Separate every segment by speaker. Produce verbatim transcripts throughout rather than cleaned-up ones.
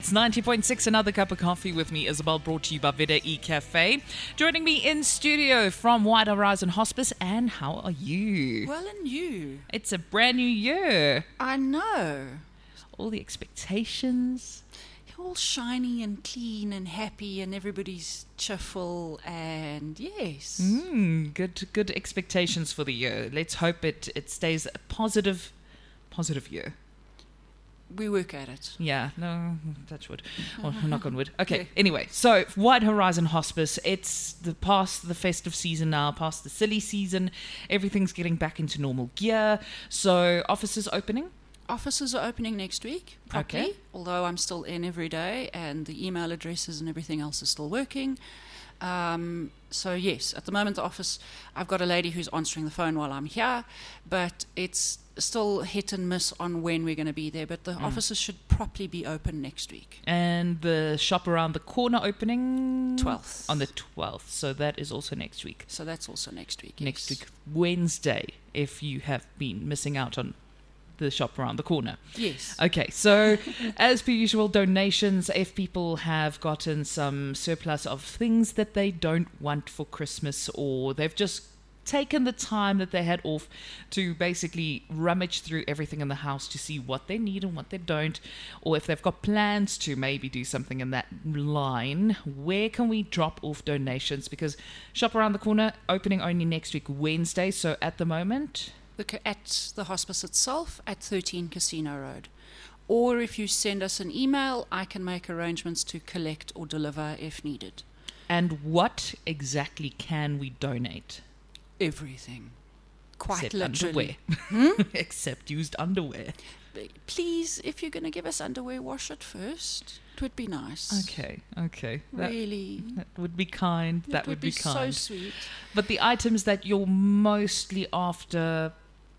Speaker 1: It's ninety point six, Another Cup of Coffee with me, Isabel, brought to you by Vida E-Cafe. Joining me in studio from White Horizon Hospice, Anne, how are you?
Speaker 2: Well, and you?
Speaker 1: It's a brand new year.
Speaker 2: I know.
Speaker 1: All the expectations.
Speaker 2: All shiny and clean and happy and everybody's cheerful and yes.
Speaker 1: Mm, good good expectations for the year. Let's hope it, it stays a positive, positive year.
Speaker 2: We work at it.
Speaker 1: Yeah, no, touch wood. Well, knock on wood. Okay, yeah. Anyway, so White Horizon Hospice, it's the past the festive season now, past the silly season. Everything's getting back into normal gear. So offices opening?
Speaker 2: Offices are opening next week, properly,
Speaker 1: okay.
Speaker 2: Although I'm still in every day and the email addresses and everything else is still working. Um, so yes, at the moment the office, I've got a lady who's answering the phone while I'm here, but it's still hit and miss on when we're going to be there. But the mm. offices should properly be open next week.
Speaker 1: And the shop around the corner opening?
Speaker 2: twelfth.
Speaker 1: On the twelfth. So that is also next week.
Speaker 2: So that's also next week.
Speaker 1: Next
Speaker 2: yes.
Speaker 1: week, Wednesday, if you have been missing out on the shop around the corner.
Speaker 2: Yes.
Speaker 1: Okay, so as per usual, donations, if people have gotten some surplus of things that they don't want for Christmas, or they've just taken the time that they had off to basically rummage through everything in the house to see what they need and what they don't, or if they've got plans to maybe do something in that line, where can we drop off donations? Because shop around the corner, opening only next week, Wednesday, so at the moment...
Speaker 2: at the hospice itself at thirteen Casino Road. Or if you send us an email, I can make arrangements to collect or deliver if needed.
Speaker 1: And what exactly can we donate?
Speaker 2: Everything. Quite
Speaker 1: Except
Speaker 2: literally.
Speaker 1: Underwear. Hmm? Except used underwear.
Speaker 2: Please, if you're going to give us underwear, wash it first. It would be nice.
Speaker 1: Okay, okay. That,
Speaker 2: really?
Speaker 1: That would be kind.
Speaker 2: It
Speaker 1: that
Speaker 2: would,
Speaker 1: would be,
Speaker 2: be
Speaker 1: kind.
Speaker 2: so sweet.
Speaker 1: But the items that you're mostly after,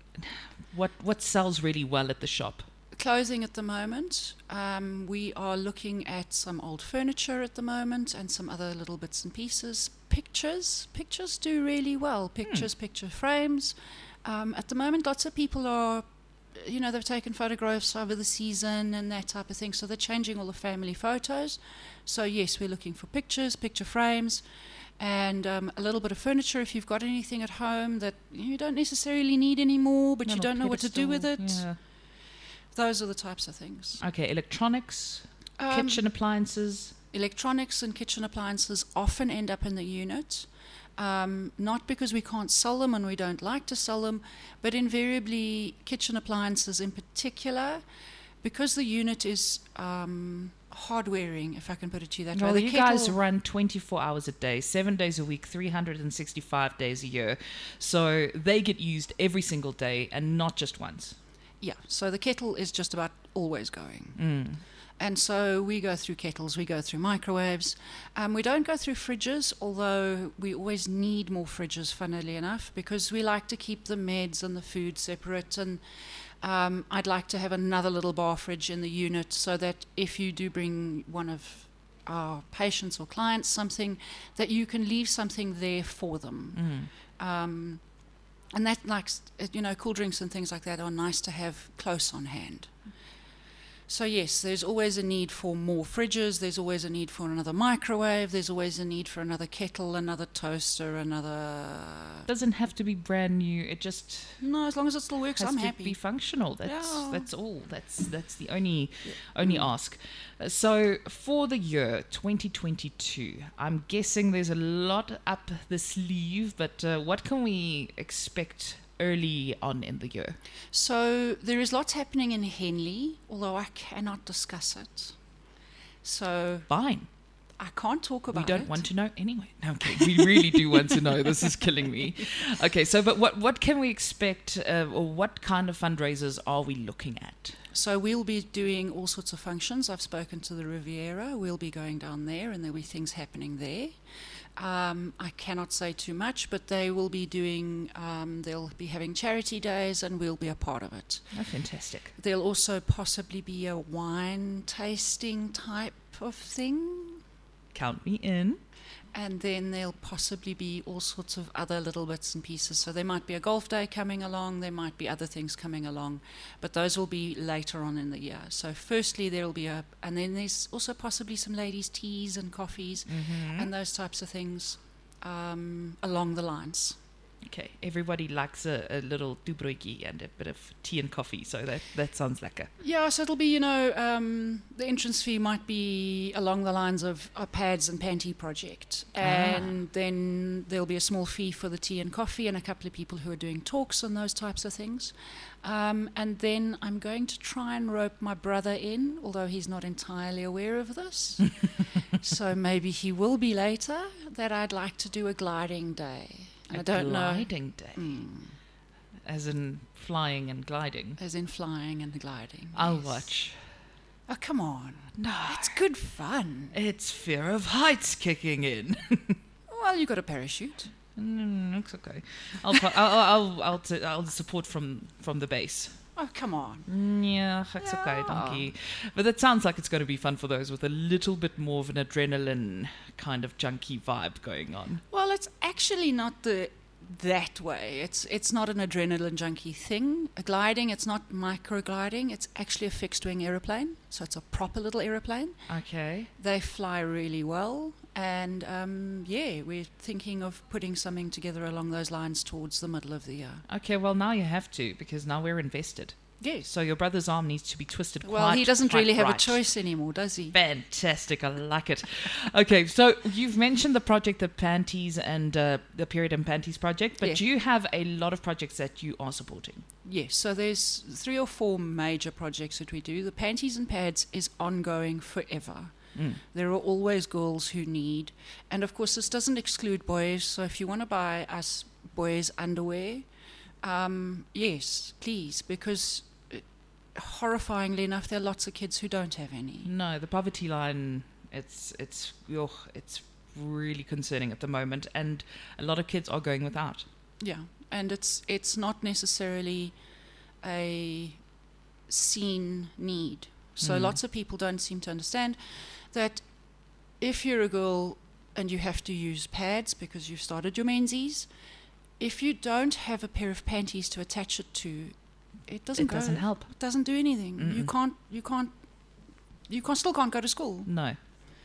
Speaker 1: what what sells really well at the shop?
Speaker 2: Clothing at the moment. Um, we are looking at some old furniture at the moment and some other little bits and pieces. Pictures. Pictures do really well. Pictures, hmm. picture frames. Um, at the moment, lots of people are, you know, they've taken photographs over the season and that type of thing. So they're changing all the family photos. So, yes, we're looking for pictures, picture frames, and um, a little bit of furniture if you've got anything at home that you don't necessarily need anymore, but
Speaker 1: no,
Speaker 2: you don't know what to do with it.
Speaker 1: Yeah.
Speaker 2: Those are the types of things.
Speaker 1: Okay, electronics,
Speaker 2: um,
Speaker 1: kitchen appliances.
Speaker 2: Electronics and kitchen appliances often end up in the unit. Um, not because we can't sell them and we don't like to sell them, but invariably kitchen appliances in particular, because the unit is um, hard-wearing, if I can put it to you that
Speaker 1: well,
Speaker 2: way.
Speaker 1: You guys run twenty-four hours a day, seven days a week, three hundred sixty-five days a year. So they get used every single day and not just once.
Speaker 2: Yeah, so the kettle is just about always going.
Speaker 1: Mm.
Speaker 2: And so we go through kettles, we go through microwaves. Um, we don't go through fridges, although we always need more fridges, funnily enough, because we like to keep the meds and the food separate. And um, I'd like to have another little bar fridge in the unit so that if you do bring one of our patients or clients something, that you can leave something there for them. Mm. Um, and that, like, you know, cool drinks and things like that are nice to have close on hand. So yes, there's always a need for more fridges, there's always a need for another microwave, there's always a need for another kettle, another toaster, another...
Speaker 1: Doesn't have to be brand new, it just...
Speaker 2: No, as long as it still works,
Speaker 1: has
Speaker 2: I'm
Speaker 1: to
Speaker 2: happy.
Speaker 1: Be functional, that's
Speaker 2: yeah.
Speaker 1: that's all, that's that's the only,
Speaker 2: yeah.
Speaker 1: only
Speaker 2: mm.
Speaker 1: ask. Uh, so for the year twenty twenty-two, I'm guessing there's a lot up the sleeve, but uh, what can we expect early on in the year?
Speaker 2: So there is lots happening in Henley, although I cannot discuss it. So
Speaker 1: fine.
Speaker 2: I can't talk about it.
Speaker 1: We don't
Speaker 2: it.
Speaker 1: want to know anyway. Okay, we really do want to know. This is killing me. Okay, so but what what can we expect, uh, or what kind of fundraisers are we looking at?
Speaker 2: So we'll be doing all sorts of functions. I've spoken to the Riviera. We'll be going down there, and there'll be things happening there. Um, I cannot say too much, but they will be doing, um, they'll be having charity days and we'll be a part of it.
Speaker 1: Oh, fantastic.
Speaker 2: There'll also possibly be a wine tasting type of thing.
Speaker 1: Count me in.
Speaker 2: And then there'll possibly be all sorts of other little bits and pieces. So there might be a golf day coming along, there might be other things coming along, but those will be later on in the year. So firstly there'll be a, and then there's also possibly some ladies' teas and coffees
Speaker 1: Mm-hmm.
Speaker 2: and those types of things um, along the lines.
Speaker 1: Okay, everybody likes a, a little toebroodjie and a bit of tea and coffee, so that, that sounds lekker.
Speaker 2: Yeah, so it'll be, you know, um, the entrance fee might be along the lines of a pads and panty project. And then there'll be a small fee for the tea and coffee and a couple of people who are doing talks and those types of things. Um, and then I'm going to try and rope my brother in, although he's not entirely aware of this. So maybe he will be later, that I'd like to do a gliding day.
Speaker 1: A
Speaker 2: I don't know.
Speaker 1: gliding day,
Speaker 2: Mm,
Speaker 1: as in flying and gliding.
Speaker 2: as in flying and gliding.
Speaker 1: I'll
Speaker 2: yes.
Speaker 1: watch.
Speaker 2: Oh, come on.
Speaker 1: No,
Speaker 2: It's good fun.
Speaker 1: it's fear of heights kicking in.
Speaker 2: Well, you got a parachute.
Speaker 1: Mm, it's okay. I'll I'll I'll I'll, t- I'll support from from the base.
Speaker 2: Oh, come on.
Speaker 1: Mm, Yeah, it's okay,
Speaker 2: Yeah.
Speaker 1: donkey. But that sounds like it's going to be fun for those with a little bit more of an adrenaline kind of junky vibe going on.
Speaker 2: Well, it's actually not the that way. It's it's not an adrenaline junkie thing. A gliding, it's not micro gliding. It's actually a fixed wing aeroplane. So it's a proper little aeroplane.
Speaker 1: Okay.
Speaker 2: They fly really well. And um, yeah, we're thinking of putting something together along those lines towards the middle of the year.
Speaker 1: Okay, well, now you have to, because now we're invested.
Speaker 2: Yes.
Speaker 1: So your brother's arm needs to be twisted quite
Speaker 2: Well, he doesn't
Speaker 1: quite
Speaker 2: really have
Speaker 1: right.
Speaker 2: a choice anymore, does he?
Speaker 1: Fantastic, I like it. Okay, so you've mentioned the project, the Panties and uh, the Period and Panties project, but
Speaker 2: Yeah.
Speaker 1: you have a lot of projects that you are supporting.
Speaker 2: Yes, so there's three or four major projects that we do. The Panties and Pads is ongoing forever.
Speaker 1: Mm.
Speaker 2: There are always girls who need, and of course this doesn't exclude boys, so if you want to buy us boys underwear, um, yes, please, because uh, horrifyingly enough, there are lots of kids who don't have any.
Speaker 1: No, the poverty line, it's it's ugh, it's really concerning at the moment, and a lot of kids are going without.
Speaker 2: Yeah, and it's it's not necessarily a seen need. So
Speaker 1: Mm.
Speaker 2: lots of people don't seem to understand that if you're a girl and you have to use pads because you've started your menses, if you don't have a pair of panties to attach it to, it doesn't
Speaker 1: It
Speaker 2: go,
Speaker 1: doesn't help.
Speaker 2: It doesn't do anything. You
Speaker 1: Mm-mm.
Speaker 2: can't you can't you can still can't go to school.
Speaker 1: No.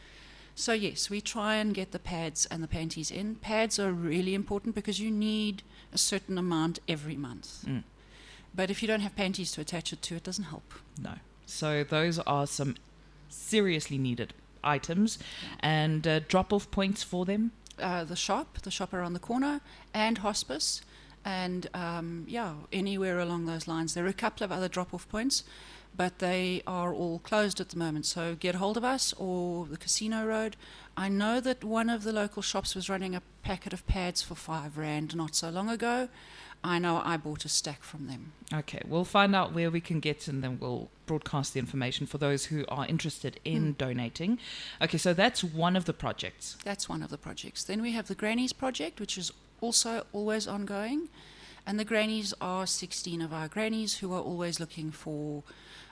Speaker 2: So yes, we try and get the pads and the panties in. Pads are really important because you need a certain amount every month.
Speaker 1: Mm.
Speaker 2: But if you don't have panties to attach it to, it doesn't help.
Speaker 1: No. So those are some seriously needed items, and uh, drop-off points for them.
Speaker 2: Uh, the shop, the shop around the corner, and hospice, and um, yeah, anywhere along those lines. There are a couple of other drop-off points, but they are all closed at the moment. So get hold of us or the Casino Road. I know that one of the local shops was running a packet of pads for five rand not so long ago. I know I bought a stack from them.
Speaker 1: Okay, we'll find out where we can get, and then we'll broadcast the information for those who are interested in
Speaker 2: Mm.
Speaker 1: donating. Okay, so that's one of the projects.
Speaker 2: That's one of the projects. Then we have the Grannies project, which is also always ongoing. And the Grannies are sixteen of our grannies who are always looking for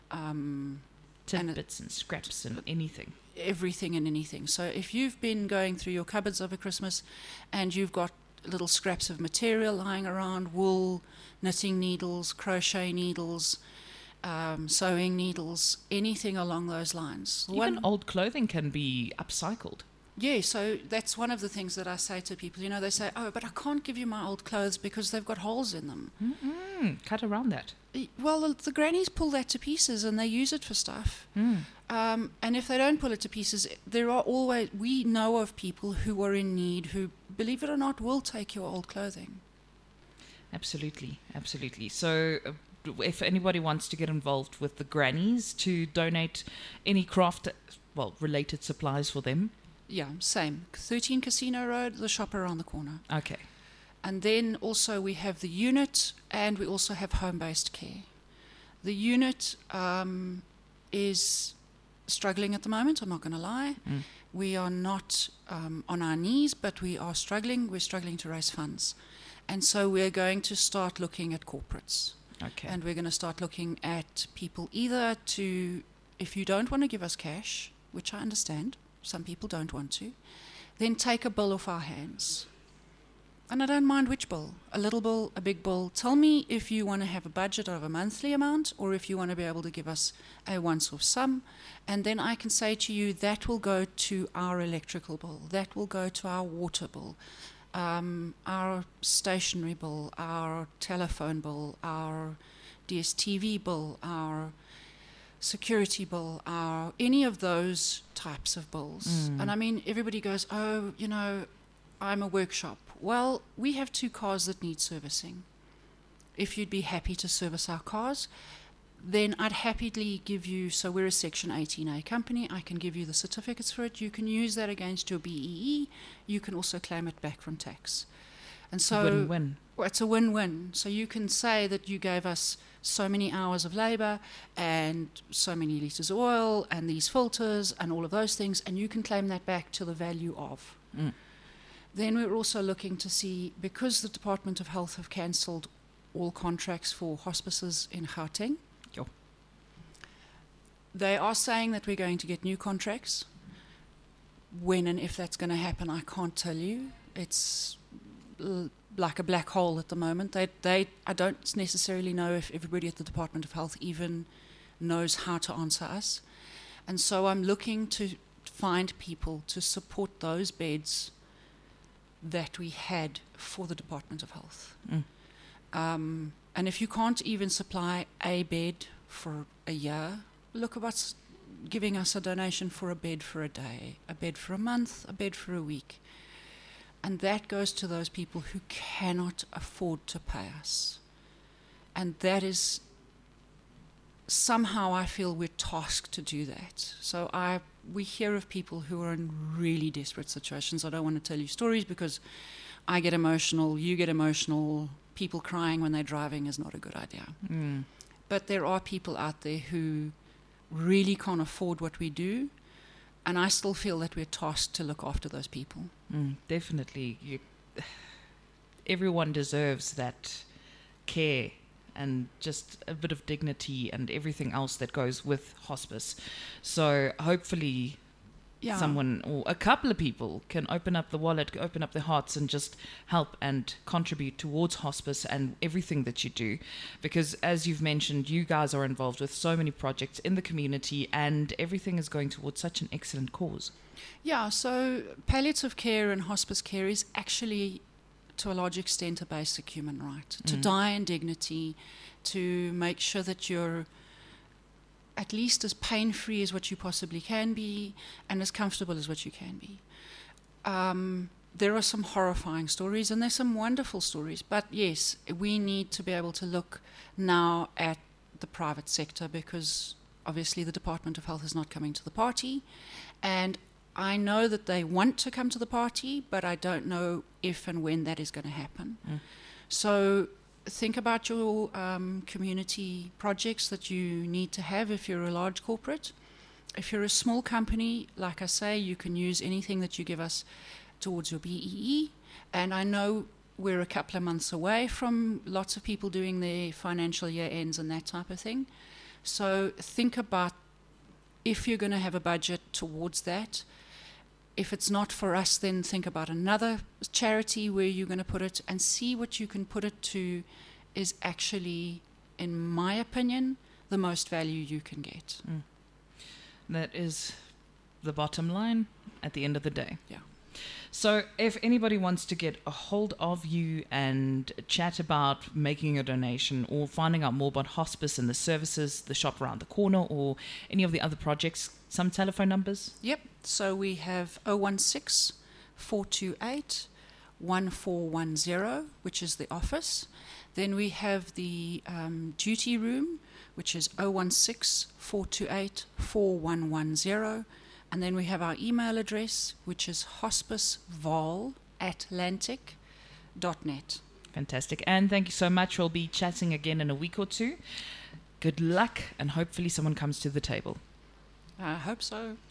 Speaker 2: um, And it-
Speaker 1: Tidbits and scraps and anything.
Speaker 2: everything and anything. So if you've been going through your cupboards over Christmas and you've got little scraps of material lying around, wool, knitting needles, crochet needles, um, sewing needles, anything along those lines.
Speaker 1: Even
Speaker 2: One-
Speaker 1: old clothing can be upcycled.
Speaker 2: Yeah, so that's one of the things that I say to people. You know, they say, oh, but I can't give you my old clothes because they've got holes in them.
Speaker 1: Mm, cut around that.
Speaker 2: Y- Well, the, the grannies pull that to pieces and they use it for stuff.
Speaker 1: Mm.
Speaker 2: Um, and if they don't pull it to pieces, there are always, we know of people who are in need who, believe it or not, will take your old clothing.
Speaker 1: Absolutely, absolutely. So, uh, if anybody wants to get involved with the grannies to donate any craft, well, related supplies for them,
Speaker 2: Yeah, same. thirteen Casino Road, the shop around the corner.
Speaker 1: okay.
Speaker 2: And then also we have the unit and we also have home-based care. The unit um, is struggling at the moment, I'm not going to lie.
Speaker 1: Mm.
Speaker 2: We are not um, on our knees, but we are struggling. We're struggling to raise funds. And so we're going to start looking at corporates.
Speaker 1: Okay.
Speaker 2: And we're going to start looking at people either to, if you don't want to give us cash, which I understand, some people don't want to, then take a bill off our hands. And I don't mind which bill, a little bill, a big bill. Tell me if you want to have a budget of a monthly amount or if you want to be able to give us a once-off sum. And then I can say to you, that will go to our electrical bill, that will go to our water bill, um, our stationery bill, our telephone bill, our D S T V bill, our security bill, our any of those types of bills. Mm. And I mean, everybody goes, oh, you know, I'm a workshop. Well, we have two cars that need servicing. If you'd be happy to service our cars, then I'd happily give you, so we're a Section eighteen A company, I can give you the certificates for it. You can use that against your B E E. You can also claim it back from tax. And so
Speaker 1: win-win.
Speaker 2: Well, it's a win-win. So you can say that you gave us so many hours of labor and so many liters of oil and these filters and all of those things, and you can claim that back to the value of. Mm. Then we're also looking to see, because the Department of Health have cancelled all contracts for hospices in Gauteng,
Speaker 1: Yo.
Speaker 2: They are saying that we're going to get new contracts. When and if that's going to happen, I can't tell you. It's l- like a black hole at the moment. They, they, I don't necessarily know if everybody at the Department of Health even knows how to answer us. And so I'm looking to find people to support those beds that we had for the Department of Health. Mm. Um, and if you can't even supply a bed for a year, look at what's giving us a donation for a bed for a day, a bed for a month, a bed for a week. And that goes to those people who cannot afford to pay us. And that is, somehow I feel we're tasked to do that. So I we hear of people who are in really desperate situations. I don't want to tell you stories because I get emotional, you get emotional. People crying when they're driving is not a good idea. Mm. But there are people out there who really can't afford what we do, and I still feel that we're tasked to look after those people.
Speaker 1: Mm, definitely. You, everyone deserves that care and just a bit of dignity and everything else that goes with hospice. So hopefully yeah. someone or a couple of people can open up the wallet, open up their hearts and just help and contribute towards hospice and everything that you do. Because as you've mentioned, you guys are involved with so many projects in the community and everything is going towards such an excellent cause.
Speaker 2: Yeah, so palliative care and hospice care is actually, to a large extent, a basic human right. Mm. To die in dignity, to make sure that you're at least as pain-free as what you possibly can be and as comfortable as what you can be. Um, there are some horrifying stories and there's some wonderful stories, but yes, we need to be able to look now at the private sector because obviously the Department of Health is not coming to the party, and I know that they want to come to the party, but I don't know if and when that is going to happen. Mm. So think about your um, community projects that you need to have if you're a large corporate. If you're a small company, like I say, you can use anything that you give us towards your B E E. And I know we're a couple of months away from lots of people doing their financial year ends and that type of thing. So think about if you're going to have a budget towards that. If it's not for us, then think about another charity where you're going to put it and see what you can put it to is actually, in my opinion, the most value you can get.
Speaker 1: Mm. That is the bottom line at the end of the day.
Speaker 2: Yeah.
Speaker 1: So if anybody wants to get a hold of you and chat about making a donation or finding out more about hospice and the services, the shop around the corner, or any of the other projects, some telephone numbers?
Speaker 2: Yep. So we have oh one six, four two eight, one four one zero, which is the office. Then we have the um, duty room, which is oh one six, four two eight, four one one zero. And then we have our email address, which is hospiceval at atlantic dot net.
Speaker 1: Fantastic. And thank you so much. We'll be chatting again in a week or two. Good luck, and hopefully someone comes to the table.
Speaker 2: I hope so.